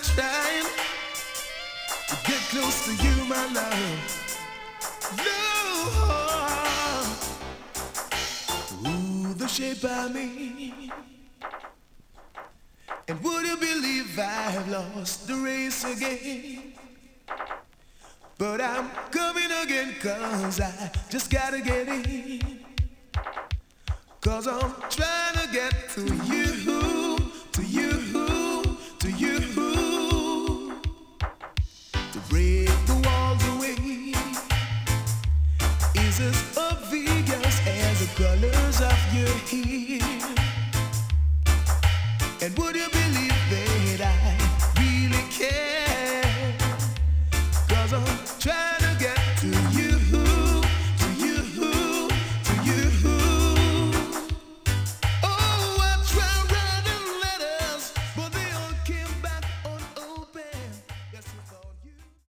trying to get close to you, my love. Lord, ooh, the shape I mean. And would you believe I've lost the race again? But I'm coming again, 'cause I just gotta get in. 'Cause I'm trying to get to you, to you, to you. To break the walls away is as obvious as the colors of your hair. And would you be